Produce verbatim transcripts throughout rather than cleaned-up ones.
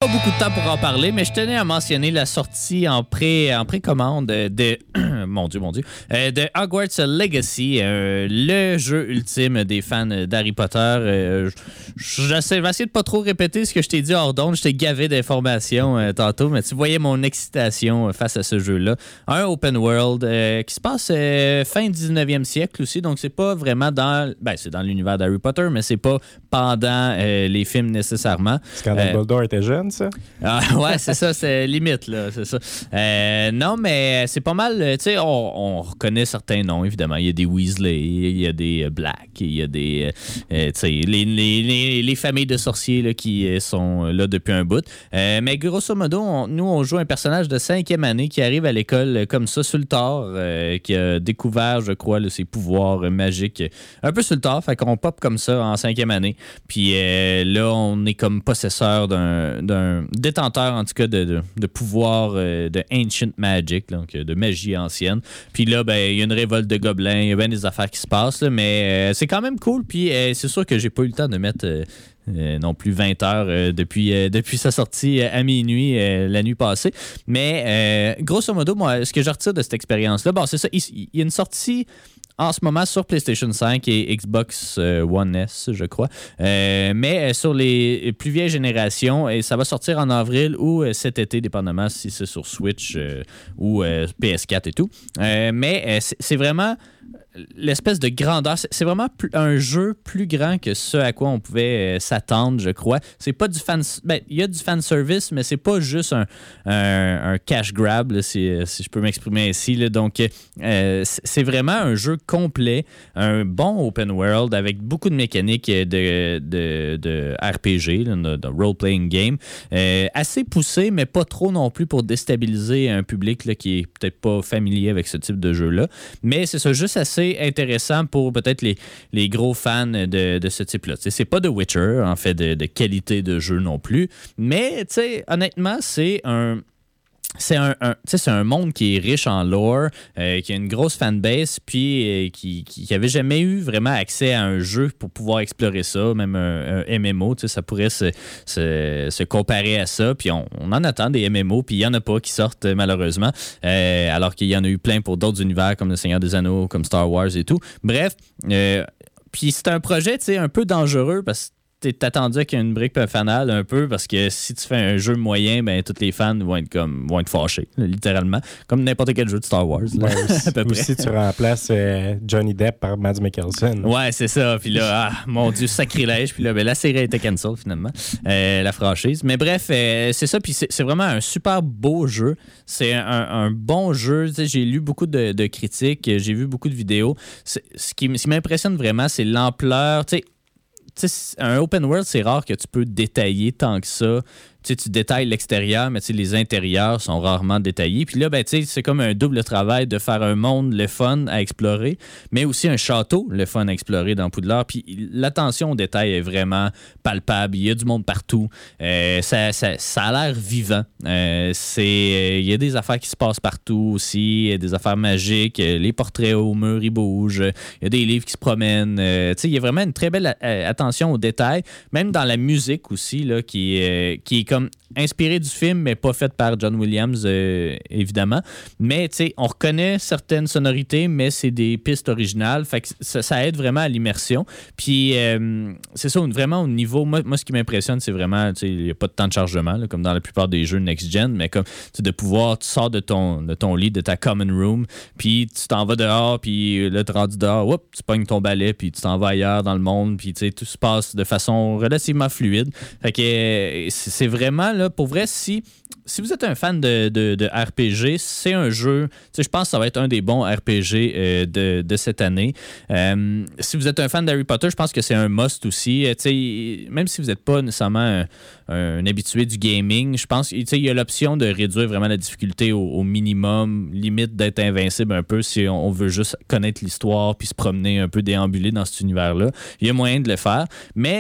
beaucoup de temps pour en parler, mais je tenais à mentionner la sortie en, pré, en précommande de... mon Dieu, mon Dieu. Euh, de Hogwarts Legacy, euh, le jeu ultime des fans d'Harry Potter. Euh, j'essaie, j'essaie de pas trop répéter ce que je t'ai dit hors d'onde. Je t'ai gavé d'informations euh, tantôt, mais tu voyais mon excitation face à ce jeu-là. Un open world euh, qui se passe euh, fin dix-neuvième siècle aussi, donc c'est pas vraiment dans... Ben, c'est dans l'univers d'Harry Potter, mais c'est pas pendant euh, les films nécessairement. C'est quand euh, Dumbledore était jeune, ça? Ah, ouais, c'est ça, c'est limite, là, c'est ça. Euh, non, mais c'est pas mal, tu sais, on, on reconnaît certains noms, évidemment. Il y a des Weasley, il y a des Black, il y a des, euh, tu sais, les, les, les, les familles de sorciers là, qui sont là depuis un bout. Euh, mais grosso modo, on, nous, on joue un personnage de cinquième année qui arrive à l'école comme ça, sur le tard, euh, qui a découvert, je crois, là, ses pouvoirs magiques un peu sur le tard, fait qu'on pop comme ça en cinquième année. Puis euh, là, on est comme possesseur d'un, d'un détenteur, en tout cas, de, de, de pouvoir euh, de Ancient Magic, donc de magie ancienne. Puis là, ben, il y a une révolte de gobelins, il y a bien des affaires qui se passent, là, mais euh, c'est quand même cool. Puis euh, c'est sûr que j'ai pas eu le temps de mettre euh, euh, non plus vingt heures euh, depuis, euh, depuis sa sortie à minuit euh, la nuit passée. Mais euh, grosso modo, moi, ce que je retire de cette expérience-là, bon, c'est ça, il, il y a une sortie en ce moment sur PlayStation cinq et Xbox One S, je crois. Euh, mais sur les plus vieilles générations, et ça va sortir en avril ou cet été, dépendamment si c'est sur Switch euh, ou euh, P S quatre et tout. Euh, mais euh, c'est, c'est vraiment l'espèce de grandeur. C'est vraiment un jeu plus grand que ce à quoi on pouvait euh, s'attendre, je crois. C'est pas du fan... Ben, il y a du fan service, mais c'est pas juste un, un, un cash grab, là, si, si je peux m'exprimer ainsi. Là. Donc, euh, c'est vraiment un jeu complet, un bon open world avec beaucoup de mécaniques de, de, de R P G, là, de, de role-playing game. Euh, assez poussé, mais pas trop non plus pour déstabiliser un public là, qui est peut-être pas familier avec ce type de jeu-là. Mais c'est ça, juste assez intéressant pour peut-être les, les gros fans de, de ce type-là. T'sais, c'est pas The Witcher, en fait, de, de qualité de jeu non plus, mais honnêtement, c'est un... C'est un, un, c'est un monde qui est riche en lore, euh, qui a une grosse fanbase, puis euh, qui n'avait jamais eu vraiment accès à un jeu pour pouvoir explorer ça, même un, un M M O, ça pourrait se, se, se comparer à ça. Puis on, on en attend des M M O, puis il n'y en a pas qui sortent malheureusement, euh, alors qu'il y en a eu plein pour d'autres univers comme Le Seigneur des Anneaux, comme Star Wars et tout. Bref, euh, puis c'est un projet un peu dangereux parce que t'es attendu qu'il y ait une brique fanale un peu parce que si tu fais un jeu moyen, ben tous les fans vont être comme vont être fâchés, là, littéralement. Comme n'importe quel jeu de Star Wars. Là, ouais, aussi, à peu près. Aussi, tu remplaces euh, Johnny Depp par Mads Mikkelsen. Ouais, c'est ça. Puis là, ah, mon Dieu, sacrilège. Puis là, ben, la série a été cancel finalement, euh, la franchise. Mais bref, euh, c'est ça. Puis c'est, c'est vraiment un super beau jeu. C'est un, un bon jeu. Tu sais, j'ai lu beaucoup de, de critiques, j'ai vu beaucoup de vidéos. C'est, ce, qui, ce qui m'impressionne vraiment, c'est l'ampleur. Tu sais, T'sais, un open world, c'est rare que tu peux détailler tant que ça. Tu sais, tu détailles l'extérieur, mais les intérieurs sont rarement détaillés. Puis là, ben, c'est comme un double travail de faire un monde le fun à explorer, mais aussi un château le fun à explorer dans Poudlard. Puis l'attention au détail est vraiment palpable. Il y a du monde partout. Euh, ça, ça, ça a l'air vivant. Euh, c'est, il y a des affaires qui se passent partout aussi. Il y a des affaires magiques. Les portraits au mur, ils bougent. Il y a des livres qui se promènent. Euh, il y a vraiment une très belle a- attention aux détails. Même dans la musique aussi, là, qui, euh, qui est comme inspiré du film, mais pas fait par John Williams, euh, évidemment. Mais, tu sais, on reconnaît certaines sonorités, mais c'est des pistes originales. Fait que ça, ça aide vraiment à l'immersion. Puis, euh, c'est ça, vraiment au niveau... Moi, moi ce qui m'impressionne, c'est vraiment, tu sais, il n'y a pas de temps de chargement, là, comme dans la plupart des jeux next-gen, mais comme, tu sais, de pouvoir... Tu sors de ton, de ton lit, de ta common room, puis tu t'en vas dehors, puis là, tu es rendu dehors, whoop, tu pognes ton balai, puis tu t'en vas ailleurs dans le monde, puis, tu sais, tout se passe de façon relativement fluide. Fait que euh, c'est, c'est vraiment... Là, pour vrai, si, si vous êtes un fan de, de, de R P G, c'est un jeu, je pense que ça va être un des bons R P G euh, de, de cette année. Euh, si vous êtes un fan d'Harry Potter, je pense que c'est un must aussi. Même si vous n'êtes pas nécessairement un, un habitué du gaming, je pense qu'il y a l'option de réduire vraiment la difficulté au, au minimum, limite d'être invincible un peu si on, on veut juste connaître l'histoire puis se promener un peu, déambuler dans cet univers-là. Il y a moyen de le faire, mais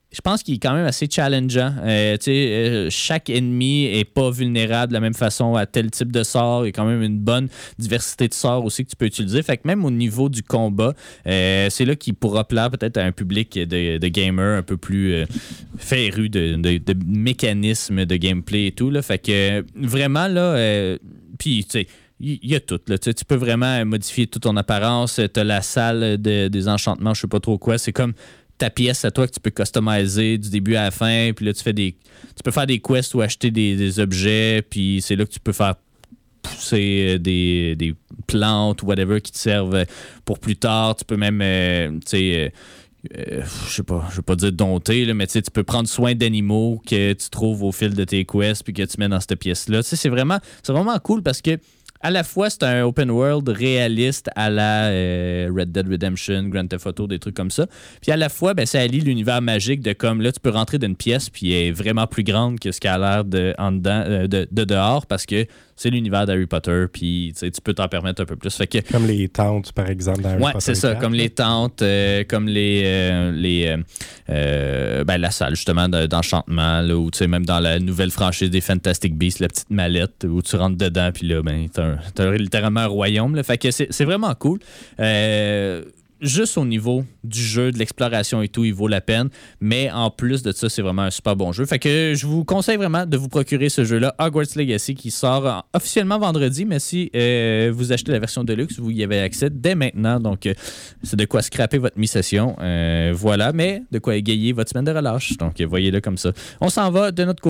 je pense qu'il est quand même assez challengeant. Euh, tu sais, euh, chaque ennemi est pas vulnérable de la même façon à tel type de sort. Il y a quand même une bonne diversité de sorts aussi que tu peux utiliser. Fait que même au niveau du combat, euh, c'est là qu'il pourra plaire peut-être à un public de, de gamers un peu plus euh, féru de, de, de mécanismes de gameplay et tout. Là. Fait que vraiment, là, euh, puis tu sais, il y a tout. Là. Tu sais, tu peux vraiment modifier toute ton apparence. Tu as la salle de, des enchantements, je sais pas trop quoi. C'est comme ta pièce à toi que tu peux customiser du début à la fin, puis là tu fais des tu peux faire des quests ou acheter des, des objets, puis c'est là que tu peux faire pousser des, des plantes ou whatever qui te servent pour plus tard. Tu peux même euh, tu sais euh, je sais pas, je veux pas dire dompter, là, mais tu peux prendre soin d'animaux que tu trouves au fil de tes quests puis que tu mets dans cette pièce-là. Tu sais, c'est vraiment c'est vraiment cool parce que à la fois, c'est un open world réaliste à la euh, Red Dead Redemption, Grand Theft Auto, des trucs comme ça. Puis à la fois, ben, ça allie l'univers magique de comme là, tu peux rentrer dans une pièce puis elle est vraiment plus grande que ce qu'elle a l'air de, en dedans, euh, de, de dehors parce que c'est l'univers d'Harry Potter puis tu peux t'en permettre un peu plus. Fait que, comme les tentes, par exemple, dans Harry ouais, Potter. C'est ça, quatre, comme là. les tentes, euh, comme les, euh, les euh, euh, ben, la salle justement de, d'enchantement, là, ou tu sais, même dans la nouvelle franchise des Fantastic Beasts, la petite mallette où tu rentres dedans puis là, ben, t'as, un, t'as littéralement un royaume. Là. Fait que c'est, c'est vraiment cool. Euh, juste au niveau du jeu, de l'exploration et tout, il vaut la peine. Mais en plus de ça, c'est vraiment un super bon jeu. Fait que je vous conseille vraiment de vous procurer ce jeu-là, Hogwarts Legacy, qui sort officiellement vendredi, mais si euh, vous achetez la version Deluxe, vous y avez accès dès maintenant. Donc, euh, c'est de quoi scraper votre mi-session. Euh, voilà, mais de quoi égayer votre semaine de relâche. Donc, voyez-le comme ça. On s'en va de notre côté.